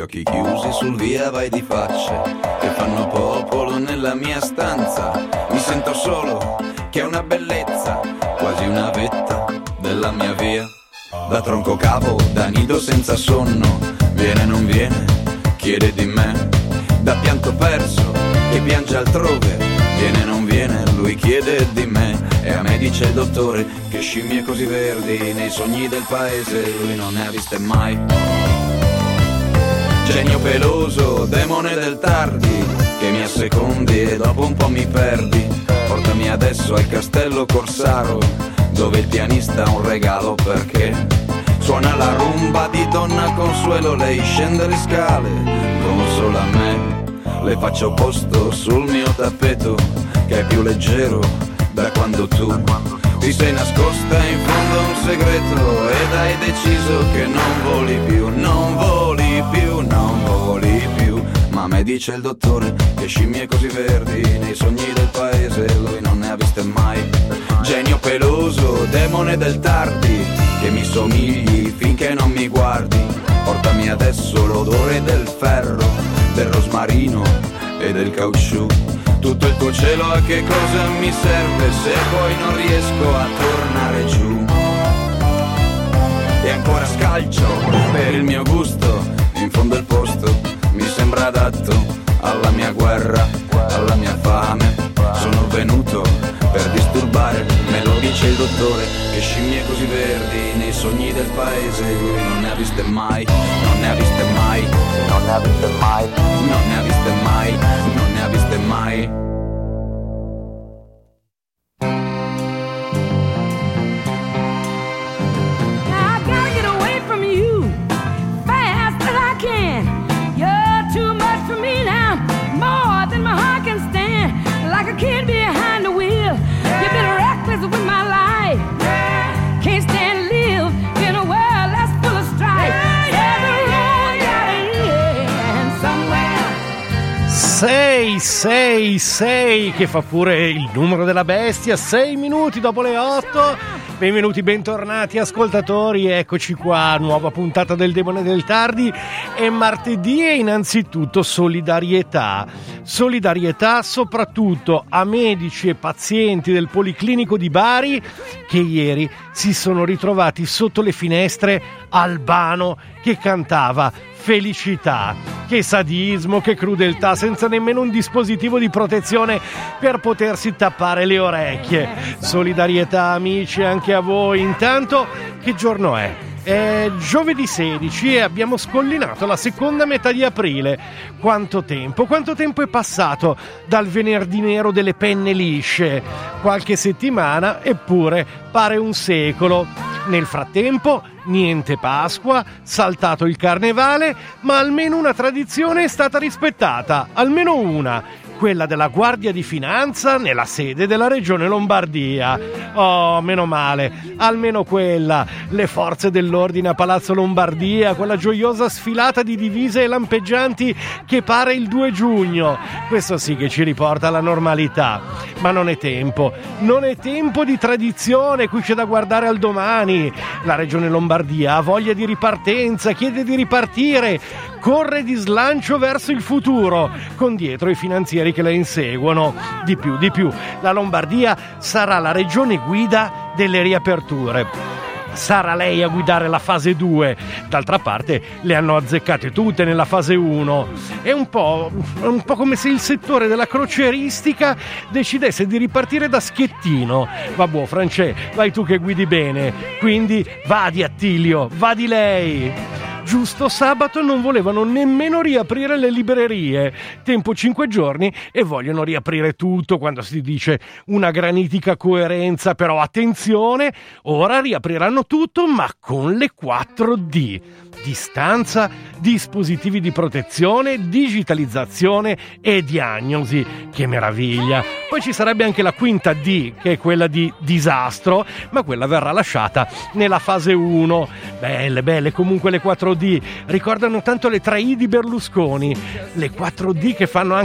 occhi chiusi sul via vai di facce che fanno popolo nella mia stanza. Mi sento solo, che è una bellezza, quasi una vetta della mia via. Da tronco cavo, da nido senza sonno, viene non viene, chiede di me. Da pianto perso, che piange altrove, viene non viene, lui chiede di me. E a me dice il dottore che scimmie così verdi nei sogni del paese lui non ne ha viste mai. Genio peloso, demone del tardi, che mi assecondi e dopo un po' mi perdi. Portami adesso al castello Corsaro, dove il pianista ha un regalo perché suona la rumba di Donna Consuelo. Lei scende le scale, consola me, le faccio posto sul mio tappeto che è più leggero da quando tu ti sei nascosta in fondo a un segreto ed hai deciso che non voli più, non voli più, non voli più. Ma me dice il dottore che scimmie così verdi nei sogni del paese lui non ne ha viste mai. Genio peloso, demone del tardi, che mi somigli finché non mi guardi. Portami adesso l'odore del ferro, del rosmarino e del caucciù. Tutto il tuo cielo a che cosa mi serve se poi non riesco a tornare giù. E ancora scalcio per il mio gusto, in fondo il posto mi sembra adatto alla mia guerra, alla mia fame. Sono venuto per disturbare, me lo dice il dottore che scimmie così verdi nei sogni del paese lui non ne ha viste mai, non ne ha viste mai, non ne ha viste mai, non ne ha viste mai, non ne ha viste mai. Kid behind the wheel, you've been reckless with my life. Can't stand to live in a world that's full of strife. Every road got an end somewhere. 666 che fa pure il numero della bestia. 6 minuti dopo le 8. Benvenuti, bentornati ascoltatori, eccoci qua, nuova puntata del Demone del Tardi. È martedì e innanzitutto solidarietà soprattutto a medici e pazienti del Policlinico di Bari che ieri si sono ritrovati sotto le finestre Albano che cantava Felicità. Che sadismo, che crudeltà, senza nemmeno un dispositivo di protezione per potersi tappare le orecchie. Solidarietà amici anche a voi. Intanto, che giorno è? È giovedì 16 e abbiamo scollinato la seconda metà di aprile. Quanto tempo è passato dal venerdì nero delle penne lisce? Qualche settimana, eppure pare un secolo. Nel frattempo, niente Pasqua, saltato il carnevale, ma almeno una tradizione è stata rispettata, almeno una. Quella della Guardia di Finanza nella sede della Regione Lombardia. Oh, meno male, almeno quella. Le forze dell'ordine a Palazzo Lombardia, quella gioiosa sfilata di divise e lampeggianti che pare il 2 giugno. Questo sì che ci riporta alla normalità. Ma non è tempo di tradizione, qui c'è da guardare al domani. La Regione Lombardia ha voglia di ripartenza, chiede di ripartire, corre di slancio verso il futuro, con dietro i finanzieri che la inseguono. Di più, la Lombardia sarà la regione guida delle riaperture. Sarà lei a guidare la fase 2. D'altra parte le hanno azzeccate tutte nella fase 1. È un po' come se il settore della crocieristica decidesse di ripartire da Schettino. Vabbè, Francè, vai tu che guidi bene. Quindi va di Attilio, va di lei. Giusto sabato non volevano nemmeno riaprire le librerie. Tempo 5 giorni e vogliono riaprire tutto quando si dice una granitica coerenza. Però attenzione, ora riapriranno tutto ma con le 4D. Distanza, dispositivi di protezione, digitalizzazione e diagnosi. Che meraviglia! Poi ci sarebbe anche la quinta D, che è quella di disastro, ma quella verrà lasciata nella fase 1. Belle, comunque le 4D ricordano tanto le 3I di Berlusconi. Le 4D che fanno anche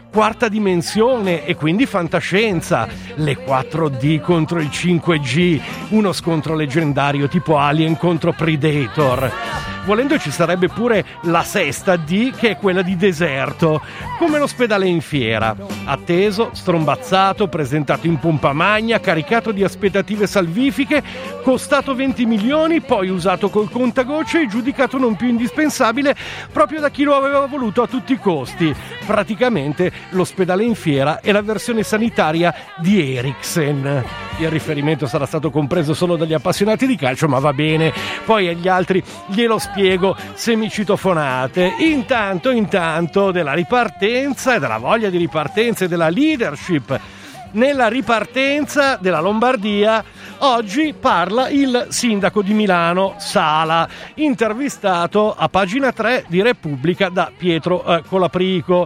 quarta dimensione e quindi fantascienza, le 4D contro il 5G, uno scontro leggendario tipo Alien contro Predator. Volendo ci sarebbe pure la sesta D, che è quella di deserto, come l'ospedale in fiera, atteso, strombazzato, presentato in pompa magna, caricato di aspettative salvifiche, costato 20 milioni, poi usato col contagocce e giudicato non più indispensabile proprio da chi lo aveva voluto a tutti i costi. Praticamente l'ospedale in fiera è la versione sanitaria di Eriksen. Il riferimento sarà stato compreso solo dagli appassionati di calcio, ma va bene. Poi agli altri glielo spiego semicitofonate. Intanto della ripartenza e della voglia di ripartenza e della leadership nella ripartenza della Lombardia, oggi parla il sindaco di Milano, Sala, intervistato a pagina 3 di Repubblica da Pietro Colaprico.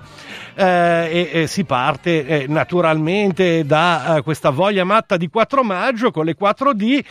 E si parte naturalmente da questa voglia matta di 4 maggio con le 4D,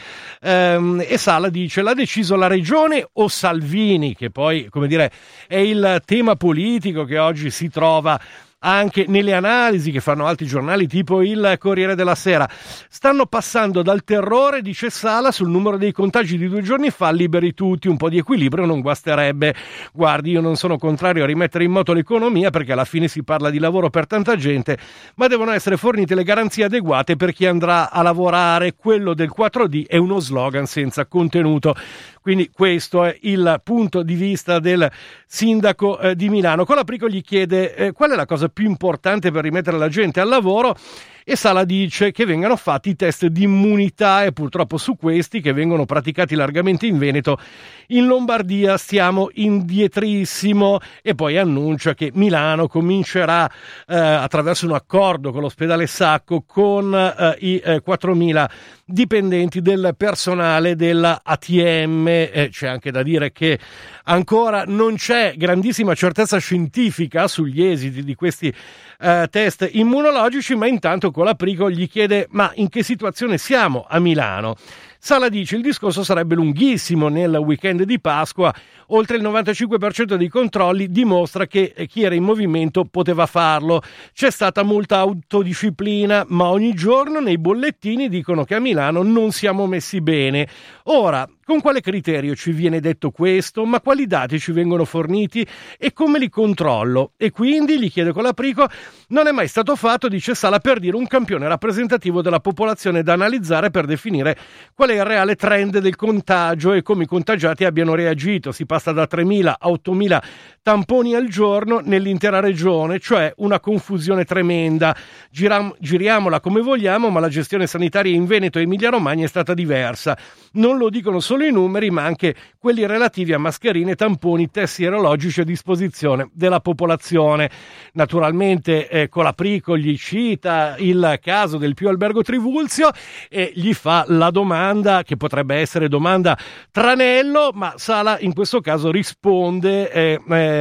e Sala dice: l'ha deciso la regione o Salvini, che poi, come dire, è il tema politico che oggi si trova anche nelle analisi che fanno altri giornali tipo il Corriere della Sera. Stanno passando dal terrore, dice Sala, sul numero dei contagi di 2 giorni fa, liberi tutti, un po' di equilibrio non guasterebbe. Guardi, io non sono contrario a rimettere in moto l'economia, perché alla fine si parla di lavoro per tanta gente, ma devono essere fornite le garanzie adeguate per chi andrà a lavorare. Quello del 4D è uno slogan senza contenuto. Quindi questo è il punto di vista del sindaco di Milano. Colaprico gli chiede qual è la cosa più importante per rimettere la gente al lavoro, e Sala dice che vengano fatti i test di immunità, e purtroppo su questi, che vengono praticati largamente in Veneto, in Lombardia stiamo indietrissimo. E poi annuncia che Milano comincerà attraverso un accordo con l'ospedale Sacco con i 4.000 dipendenti del personale della ATM. C'è anche da dire che ancora non c'è grandissima certezza scientifica sugli esiti di questi test immunologici, ma intanto Colaprico gli chiede: ma in che situazione siamo a Milano? Sala dice: il discorso sarebbe lunghissimo. Nel weekend di Pasqua oltre il 95% dei controlli dimostra che chi era in movimento poteva farlo. C'è stata molta autodisciplina, ma ogni giorno nei bollettini dicono che a Milano non siamo messi bene. Ora, con quale criterio ci viene detto questo? Ma quali dati ci vengono forniti e come li controllo? E quindi, gli chiede Colaprico, non è mai stato fatto, dice Sala, per dire un campione rappresentativo della popolazione da analizzare per definire qual è il reale trend del contagio e come i contagiati abbiano reagito. Si passa da 3.000 a 8.000 tamponi al giorno nell'intera regione, cioè una confusione tremenda. Giriamola come vogliamo, ma la gestione sanitaria in Veneto e Emilia Romagna è stata diversa. Non lo dicono solo i numeri, ma anche quelli relativi a mascherine, tamponi, test sierologici a disposizione della popolazione. Naturalmente Colaprico gli cita il caso del Pio Albergo Trivulzio e gli fa la domanda, che potrebbe essere domanda tranello, ma Sala in questo caso risponde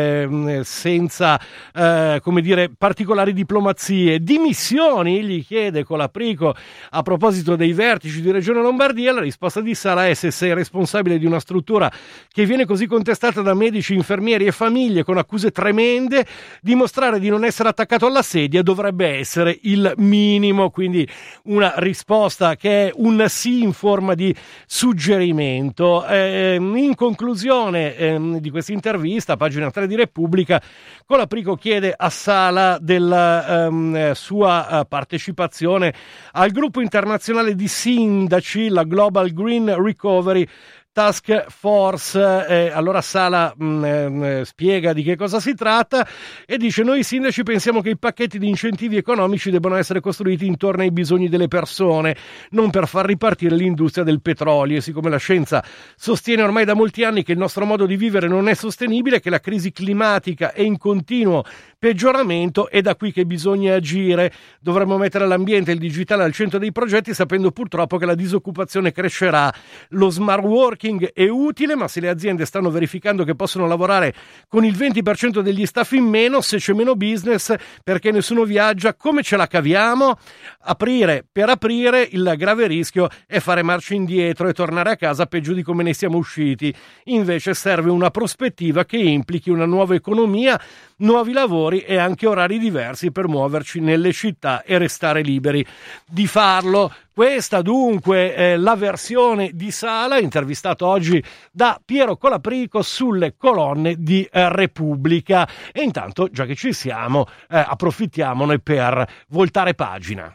senza come dire particolari diplomazie. Dimissioni, gli chiede Colaprico a proposito dei vertici di Regione Lombardia. La risposta di Sala è: se sei responsabile di una struttura che viene così contestata da medici, infermieri e famiglie con accuse tremende, dimostrare di non essere attaccato alla sedia dovrebbe essere il minimo. Quindi una risposta che è un sì in forma di suggerimento. In conclusione di questa intervista, pagina 3 di Repubblica, Colaprico chiede a Sala della sua partecipazione al gruppo internazionale di sindaci, la Global Green Recovery Task Force. Allora Sala spiega di che cosa si tratta e dice: noi sindaci pensiamo che i pacchetti di incentivi economici debbano essere costruiti intorno ai bisogni delle persone, non per far ripartire l'industria del petrolio. E siccome la scienza sostiene ormai da molti anni che il nostro modo di vivere non è sostenibile, che la crisi climatica è in continuo peggioramento, è da qui che bisogna agire. Dovremmo mettere l'ambiente e il digitale al centro dei progetti, sapendo purtroppo che la disoccupazione crescerà. Lo smart working è utile, ma se le aziende stanno verificando che possono lavorare con il 20% degli staff in meno, se c'è meno business perché nessuno viaggia, come ce la caviamo? Aprire per aprire, il grave rischio è fare marcia indietro e tornare a casa peggio di come ne siamo usciti. Invece serve una prospettiva che implichi una nuova economia, nuovi lavori colori e anche orari diversi per muoverci nelle città e restare liberi di farlo. Questa dunque è la versione di Sala, intervistato oggi da Piero Colaprico sulle colonne di Repubblica. E intanto, già che ci siamo, approfittiamone per voltare pagina.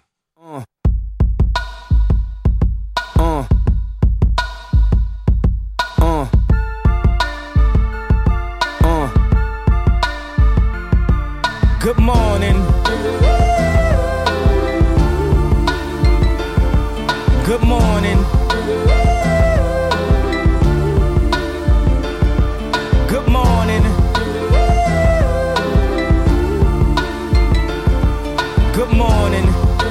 Good morning. Good morning. Good morning. Good morning.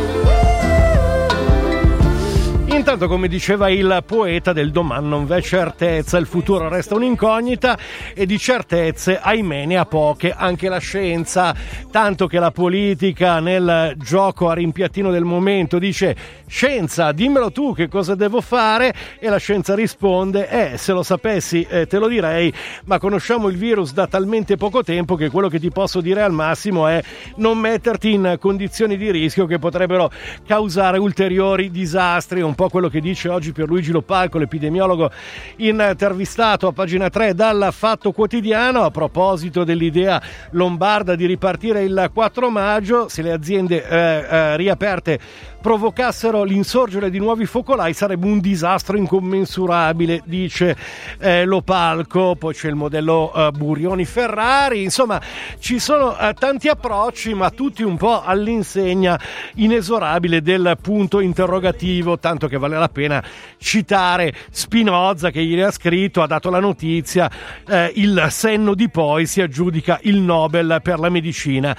Intanto, come diceva il poeta, del domani non v'è certezza, il futuro resta un'incognita e di certezze, ahimè, ne ha poche anche la scienza, tanto che la politica nel gioco a rimpiattino del momento dice: scienza, dimmelo tu che cosa devo fare, e la scienza risponde: se lo sapessi te lo direi, ma conosciamo il virus da talmente poco tempo che quello che ti posso dire al massimo è non metterti in condizioni di rischio che potrebbero causare ulteriori disastri. Un po' quello che dice oggi Pierluigi Lopalco, l'epidemiologo intervistato a pagina 3 dal Fatto Quotidiano, a proposito dell'idea lombarda di ripartire il 4 maggio. Se le aziende riaperte provocassero l'insorgere di nuovi focolai sarebbe un disastro incommensurabile, dice Lopalco. Poi c'è il modello Burioni-Ferrari, insomma ci sono tanti approcci, ma tutti un po' all'insegna inesorabile del punto interrogativo, tanto che vale la pena citare Spinoza, che ieri ha scritto, ha dato la notizia: il senno di poi si aggiudica il Nobel per la medicina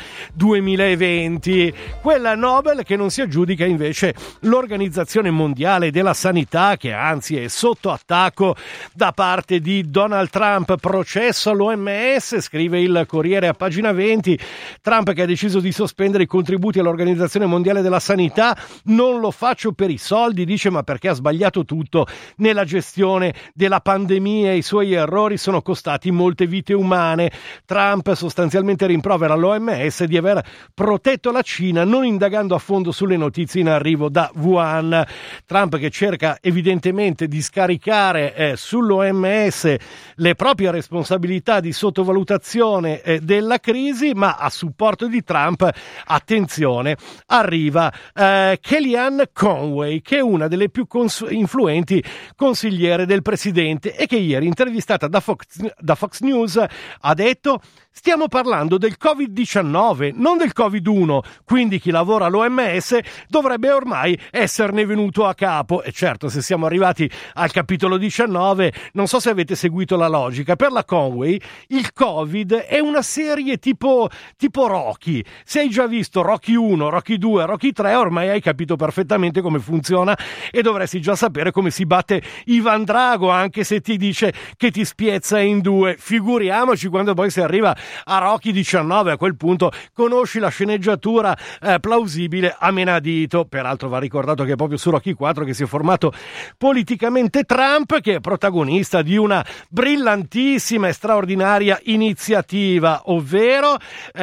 2020, quella Nobel che non si aggiudica invece l'Organizzazione Mondiale della Sanità, che anzi è sotto attacco da parte di Donald Trump. Processo all'OMS, scrive il Corriere a pagina 20. Trump, che ha deciso di sospendere i contributi all'Organizzazione Mondiale della Sanità: non lo faccio per i soldi, dice, ma perché ha sbagliato tutto nella gestione della pandemia e i suoi errori sono costati molte vite umane. Trump sostanzialmente rimprovera all'OMS di aver protetto la Cina non indagando a fondo sulle notizie in arrivo da Wuhan. Trump, che cerca evidentemente di scaricare sull'OMS le proprie responsabilità di sottovalutazione della crisi, ma a supporto di Trump, attenzione, arriva Kellyanne Conway, che è una delle più influenti consigliere del presidente e che ieri, intervistata da Fox News, ha detto: stiamo parlando del Covid-19, non del Covid-1, quindi chi lavora all'OMS dovrebbe ormai esserne venuto a capo. E certo, se siamo arrivati al capitolo 19, non so se avete seguito la logica. Per la Conway il Covid è una serie tipo Rocky. Se hai già visto Rocky 1, Rocky 2, Rocky 3, ormai hai capito perfettamente come funziona e dovresti già sapere come si batte Ivan Drago, anche se ti dice che ti spiezza in due. Figuriamoci quando poi si arriva a Rocky 19, a quel punto conosci la sceneggiatura plausibile a menadito. Peraltro va ricordato che è proprio su Rocky 4 che si è formato politicamente Trump, che è protagonista di una brillantissima e straordinaria iniziativa, ovvero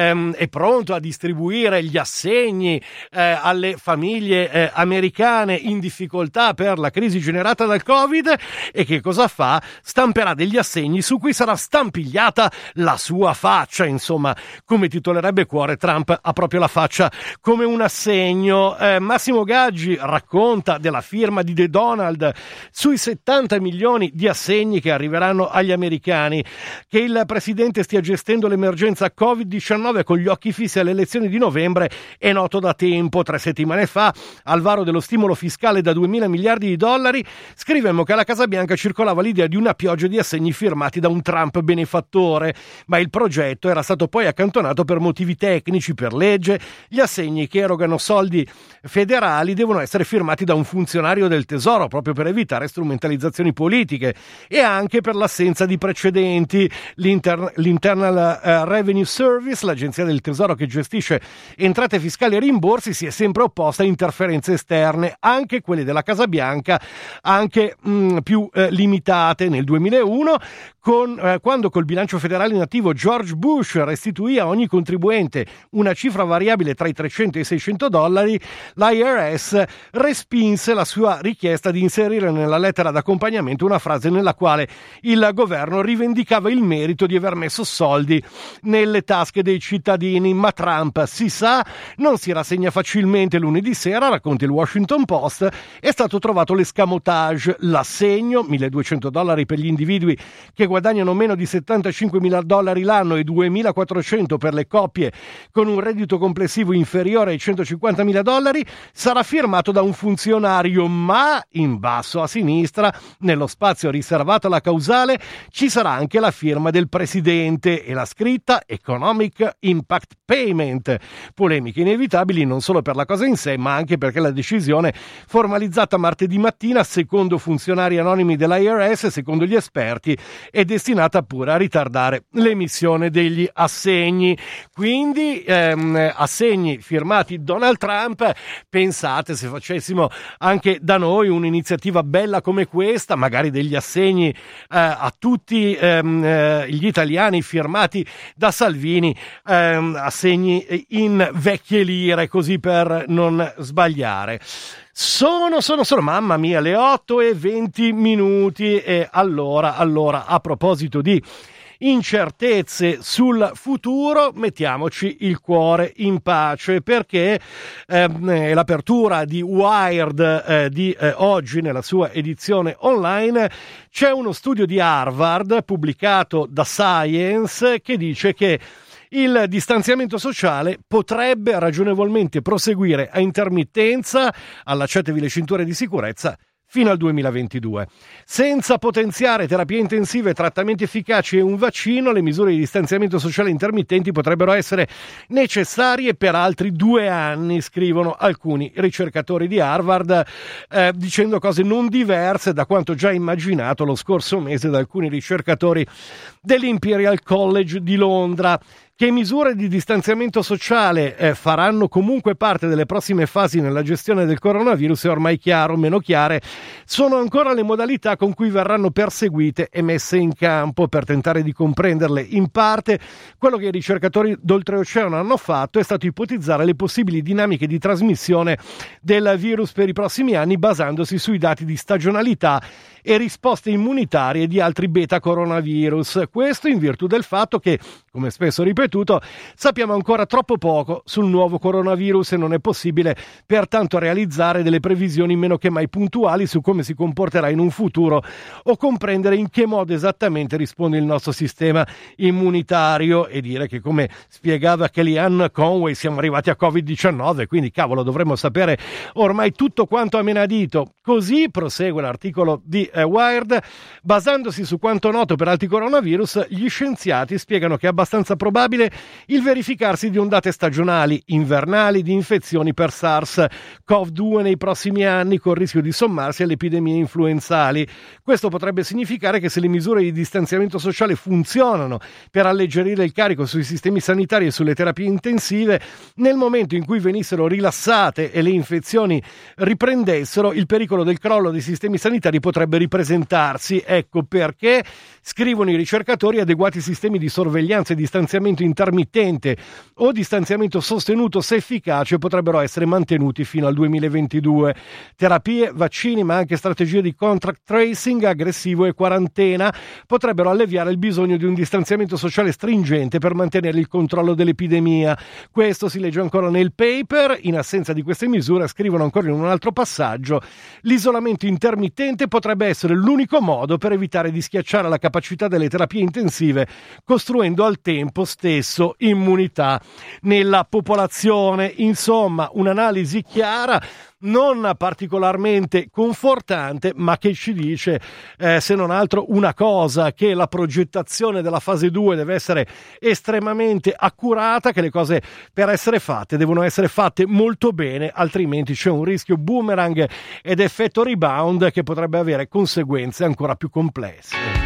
è pronto a distribuire gli assegni alle famiglie americane in difficoltà per la crisi generata dal Covid. E che cosa fa? Stamperà degli assegni su cui sarà stampigliata la sua faccia. Insomma, come titolerebbe Cuore, Trump ha proprio la faccia come un assegno. Massimo Gaggi racconta della firma di The Donald sui 70 milioni di assegni che arriveranno agli americani. Che il presidente stia gestendo l'emergenza Covid-19 con gli occhi fissi alle elezioni di novembre è noto da tempo. 3 settimane fa, al varo dello stimolo fiscale da 2.000 miliardi di dollari, scrivemmo che alla Casa Bianca circolava l'idea di una pioggia di assegni firmati da un Trump benefattore, ma il progetto era stato poi accantonato per motivi tecnici. Per legge, gli assegni che erogano soldi federali devono essere firmati da un funzionario del Tesoro, proprio per evitare strumentalizzazioni politiche e anche per l'assenza di precedenti. L'Internal Revenue Service, l'agenzia del Tesoro che gestisce entrate fiscali e rimborsi, si è sempre opposta a interferenze esterne, anche quelle della della Casa Bianca anche più limitate. Nel 2001, quando col bilancio federale in attivo George Bush restituì a ogni contribuente una cifra variabile tra i $300 e i $600, l'IRS respinse la sua richiesta di inserire nella lettera d'accompagnamento una frase nella quale il governo rivendicava il merito di aver messo soldi nelle tasche dei cittadini. Ma Trump, si sa, non si rassegna facilmente. Lunedì sera, racconta il Washington Post, è stato trovato l'escamotage, l'assegno, $1.200 per gli individui che guadagnano meno di $75.000 l'anno e $2.400 per le coppie con un reddito complessivo inferiore ai $150.000, sarà firmato da un funzionario, ma in basso a sinistra, nello spazio riservato alla causale, ci sarà anche la firma del presidente e la scritta Economic Impact Payment. Polemiche inevitabili non solo per la cosa in sé, ma anche perché la decisione, formalizzata martedì mattina, secondo funzionari anonimi dell'IRS, secondo gli esperti, è destinata pure a ritardare l'emissione degli assegni. Quindi assegni firmati Donald Trump. Pensate se facessimo anche da noi un'iniziativa bella come questa, magari degli assegni a tutti gli italiani firmati da Salvini, assegni in vecchie lire, così per non sbagliare. Sono, mamma mia, le 8:20 e allora, a proposito di incertezze sul futuro, mettiamoci il cuore in pace, perché l'apertura di Wired di oggi, nella sua edizione online, c'è uno studio di Harvard pubblicato da Science che dice che il distanziamento sociale potrebbe ragionevolmente proseguire a intermittenza, allacciatevi le cinture di sicurezza, fino al 2022. Senza potenziare terapie intensive, trattamenti efficaci e un vaccino, le misure di distanziamento sociale intermittenti potrebbero essere necessarie per altri 2 anni, scrivono alcuni ricercatori di Harvard, dicendo cose non diverse da quanto già immaginato lo scorso mese da alcuni ricercatori dell'Imperial College di Londra. Che misure di distanziamento sociale faranno comunque parte delle prossime fasi nella gestione del coronavirus è ormai chiaro. Meno chiare sono ancora le modalità con cui verranno perseguite e messe in campo. Per tentare di comprenderle in parte, quello che i ricercatori d'oltreoceano hanno fatto è stato ipotizzare le possibili dinamiche di trasmissione del virus per i prossimi anni, basandosi sui dati di stagionalità e risposte immunitarie di altri beta coronavirus. Questo in virtù del fatto che, come spesso ripetuto, sappiamo ancora troppo poco sul nuovo coronavirus e non è possibile pertanto realizzare delle previsioni meno che mai puntuali su come si comporterà in un futuro o comprendere in che modo esattamente risponde il nostro sistema immunitario, e dire che, come spiegava Kellyanne Conway, siamo arrivati a Covid-19, quindi cavolo, dovremmo sapere ormai tutto quanto a menadito. Così prosegue l'articolo di Wired. Basandosi su quanto noto per altri coronavirus, gli scienziati spiegano che è abbastanza probabile il verificarsi di ondate stagionali invernali di infezioni per SARS-CoV-2 nei prossimi anni, con il rischio di sommarsi alle epidemie influenzali. Questo potrebbe significare che se le misure di distanziamento sociale funzionano per alleggerire il carico sui sistemi sanitari e sulle terapie intensive, nel momento in cui venissero rilassate e le infezioni riprendessero, il pericolo del crollo dei sistemi sanitari potrebbe ripresentarsi. Ecco perché, scrivono i ricercatori, adeguati sistemi di sorveglianza e distanziamento intermittente o distanziamento sostenuto, se efficace, potrebbero essere mantenuti fino al 2022. Terapie, vaccini, ma anche strategie di contact tracing aggressivo e quarantena potrebbero alleviare il bisogno di un distanziamento sociale stringente per mantenere il controllo dell'epidemia. Questo si legge ancora nel paper. In assenza di queste misure, scrivono ancora in un altro passaggio, l'isolamento intermittente potrebbe essere l'unico modo per evitare di schiacciare la capacità delle terapie intensive, costruendo al tempo stesso immunità nella popolazione. Insomma, un'analisi chiara, non particolarmente confortante, ma che ci dice se non altro una cosa: che la progettazione della fase 2 deve essere estremamente accurata, che le cose per essere fatte devono essere fatte molto bene, altrimenti c'è un rischio boomerang ed effetto rebound che potrebbe avere conseguenze ancora più complesse.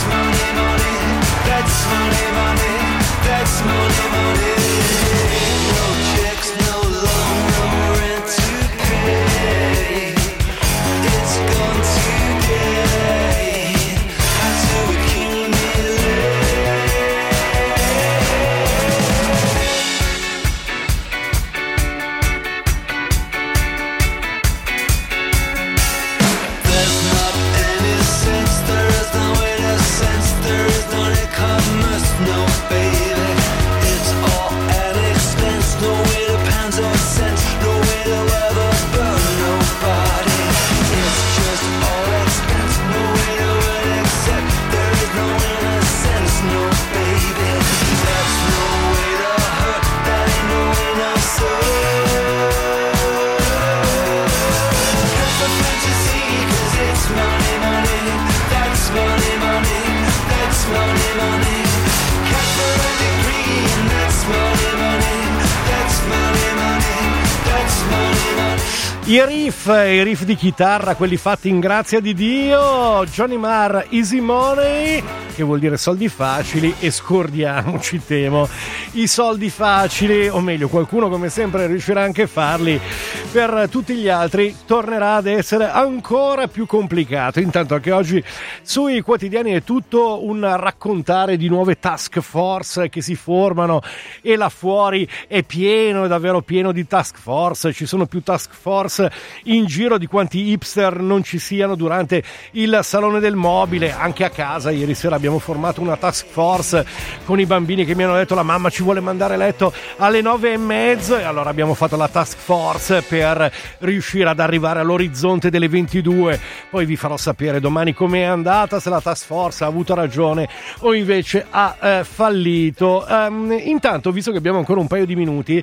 I riff di chitarra, quelli fatti in grazia di Dio. Johnny Marr, Easy Money, che vuol dire soldi facili, e scordiamoci, temo, i soldi facili, o meglio, qualcuno come sempre riuscirà anche a farli. Per tutti gli altri tornerà ad essere ancora più complicato. Intanto anche oggi sui quotidiani è tutto un raccontare di nuove task force che si formano, e là fuori è pieno, è davvero pieno di task force. Ci sono più task force in giro di quanti hipster non ci siano durante il Salone del Mobile. Anche a casa ieri sera abbiamo formato una task force con i bambini che mi hanno detto: la mamma ci vuole mandare a letto alle 9:30, e allora abbiamo fatto la task force per riuscire ad arrivare all'orizzonte delle 22. Poi vi farò sapere domani com'è andata, se la task force ha avuto ragione o invece ha fallito. Intanto, visto che abbiamo ancora un paio di minuti,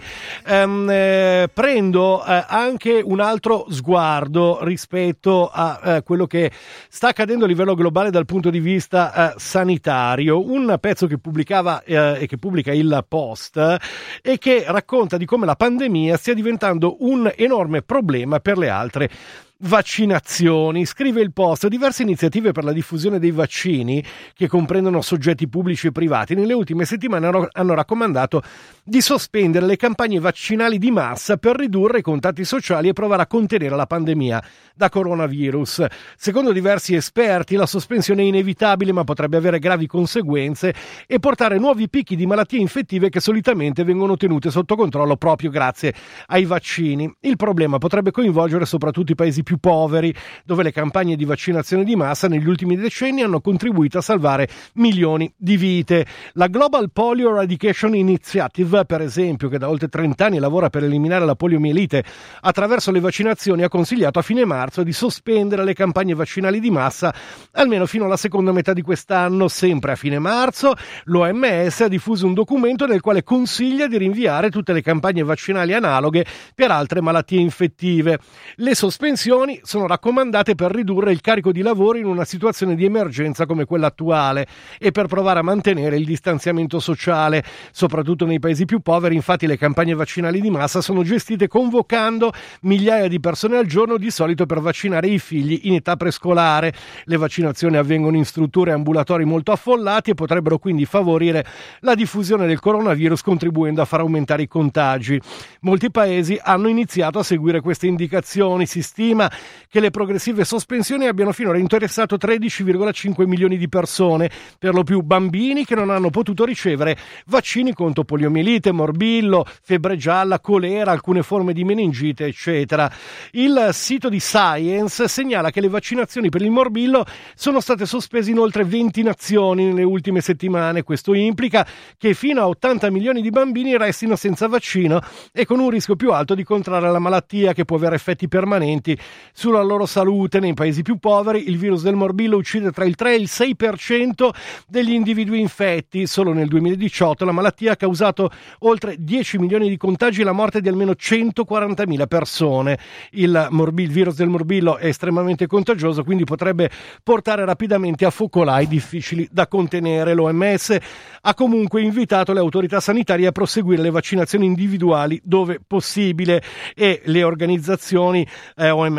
prendo anche un altro sguardo rispetto a quello che sta accadendo a livello globale dal punto di vista sanitario. Un pezzo che pubblicava e che pubblica il Post e che racconta di come la pandemia stia diventando un enorme problema per le altre vaccinazioni. Scrive il Post: diverse iniziative per la diffusione dei vaccini, che comprendono soggetti pubblici e privati, nelle ultime settimane hanno raccomandato di sospendere le campagne vaccinali di massa per ridurre i contatti sociali e provare a contenere la pandemia da coronavirus. Secondo diversi esperti, la sospensione è inevitabile, ma potrebbe avere gravi conseguenze e portare nuovi picchi di malattie infettive che solitamente vengono tenute sotto controllo proprio grazie ai vaccini. Il problema potrebbe coinvolgere soprattutto i paesi più poveri, dove le campagne di vaccinazione di massa negli ultimi decenni hanno contribuito a salvare milioni di vite. La Global Polio Eradication Initiative, per esempio, che da oltre 30 anni lavora per eliminare la poliomielite attraverso le vaccinazioni, ha consigliato a fine marzo di sospendere le campagne vaccinali di massa almeno fino alla seconda metà di quest'anno. Sempre a fine marzo l'OMS ha diffuso un documento nel quale consiglia di rinviare tutte le campagne vaccinali analoghe per altre malattie infettive. Le sospensioni sono raccomandate per ridurre il carico di lavoro in una situazione di emergenza come quella attuale e per provare a mantenere il distanziamento sociale. Soprattutto nei paesi più poveri, infatti, le campagne vaccinali di massa sono gestite convocando migliaia di persone al giorno, di solito per vaccinare i figli in età prescolare. Le vaccinazioni avvengono in strutture e ambulatori molto affollati e potrebbero quindi favorire la diffusione del coronavirus, contribuendo a far aumentare i contagi. Molti paesi hanno iniziato a seguire queste indicazioni. Si stima che le progressive sospensioni abbiano finora interessato 13,5 milioni di persone, per lo più bambini che non hanno potuto ricevere vaccini contro poliomielite, morbillo, febbre gialla, colera, alcune forme di meningite, eccetera. Il sito di Science segnala che le vaccinazioni per il morbillo sono state sospese in oltre 20 nazioni nelle ultime settimane. Questo implica che fino a 80 milioni di bambini restino senza vaccino e con un rischio più alto di contrarre la malattia, che può avere effetti permanenti sulla loro salute. Nei paesi più poveri il virus del morbillo uccide tra il 3 e il 6% degli individui infetti. Solo nel 2018 la malattia ha causato oltre 10 milioni di contagi e la morte di almeno 140.000 persone. Il virus del morbillo è estremamente contagioso, quindi potrebbe portare rapidamente a focolai difficili da contenere. L'OMS ha comunque invitato le autorità sanitarie a proseguire le vaccinazioni individuali dove possibile, e le organizzazioni OMS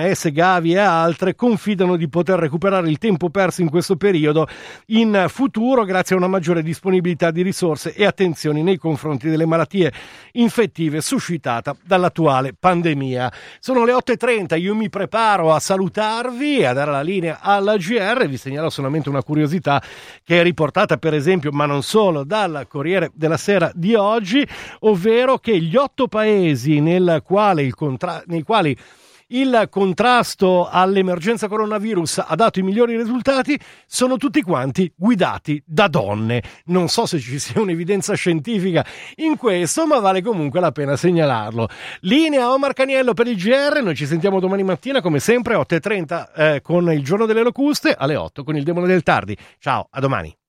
OMS, Gavi e altre confidano di poter recuperare il tempo perso in questo periodo in futuro grazie a una maggiore disponibilità di risorse e attenzioni nei confronti delle malattie infettive suscitata dall'attuale pandemia. Sono le 8.30, io mi preparo a salutarvi e a dare la linea alla GR. Vi segnalo solamente una curiosità che è riportata per esempio, ma non solo, dal Corriere della Sera di oggi, ovvero che gli 8 paesi nei quali il contrasto all'emergenza coronavirus ha dato i migliori risultati sono tutti quanti guidati da donne. Non so se ci sia un'evidenza scientifica in questo, ma vale comunque la pena segnalarlo. Linea a Omar Caniello per il GR, noi ci sentiamo domani mattina come sempre 8.30 con il Giorno delle Locuste, alle 8 con il Demone del Tardi. Ciao, a domani.